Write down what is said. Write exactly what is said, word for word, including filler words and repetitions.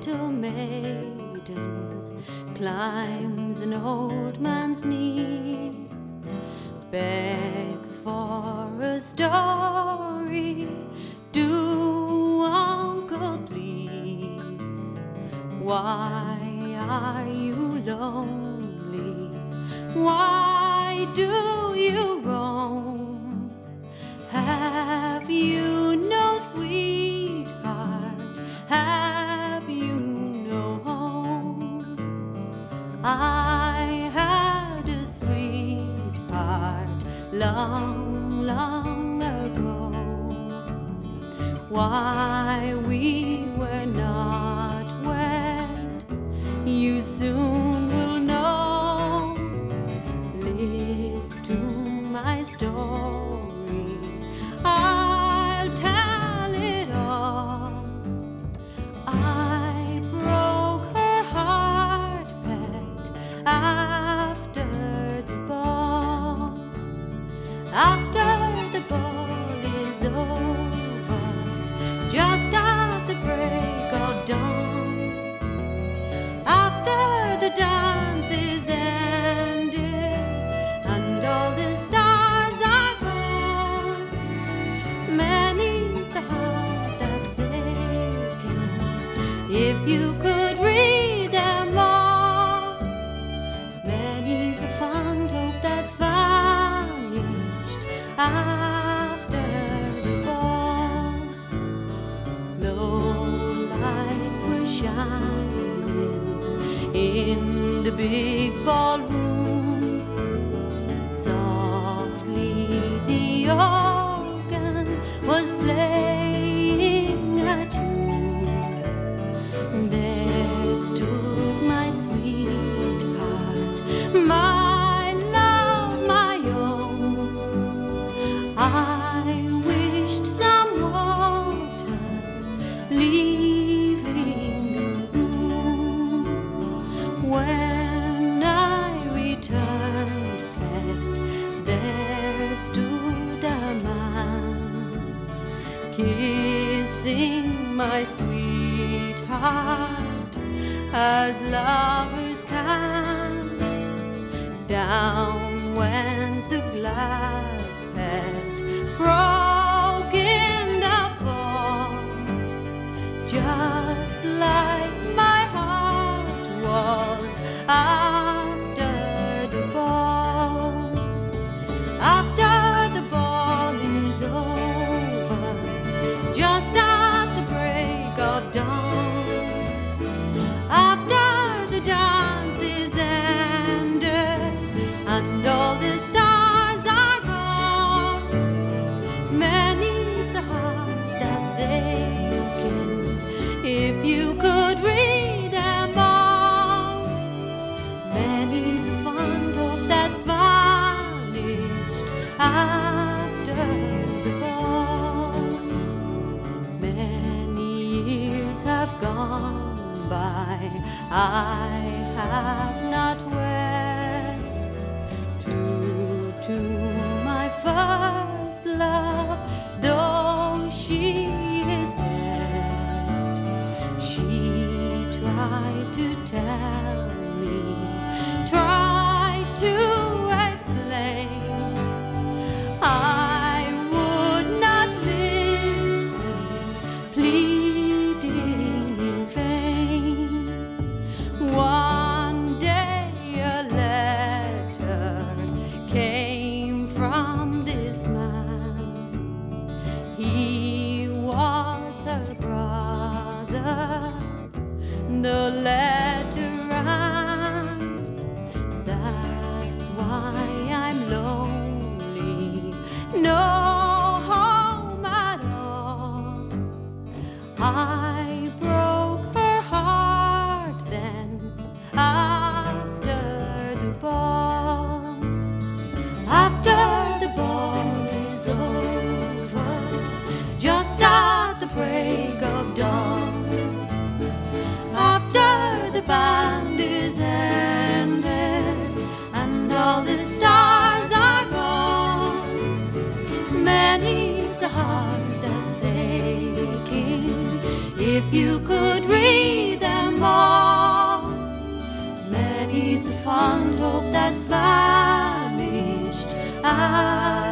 little maiden climbs an old man's knee, begs for a story. Do, uncle, please. Why are you lonely? Why do you roam? Have you no sweetheart? Have you no home? I had a sweetheart long, long ago. Why we were not wed, you soon will know. Listen to my story, I'll tell it all. I broke her heart, pet, after the ball. After the ball is over, just at the break of dawn, after the dance is ended and all the stars are gone, many's the heart that's aching if you could read them all. Many's a fond hope that's vanished after the ball. Low lights were shining in the big ballroom. Softly the organ was playing a tune. There stood my sweetheart, my love, my own. I wished some water leaving the room. When I returned, pet, there stood a man kissing my sweetheart as lovers can. Down went the glass, pet, broke in the fall, just like my heart was after the ball. After the ball is over, just at the break of dawn, after the dance is ended and all the stars are gone, many's the heart that's aching if you could read them all. Many's a fond hope that's vanished after the ball. Many years have gone by, I have not wed. True to my first love, though she is dead, she tried to tell me, tried to explain. I would not listen, pleading in vain. One day a letter came from this man. He was her brother. The letter ran, that's why I'm lonely, no home at all. I broke her heart then after the ball. After the ball is over, just at the break of dawn, after the band is ended and all the stars are gone, many's the heart that's aching if you could read them small. Many's the fond hope that's vanished. I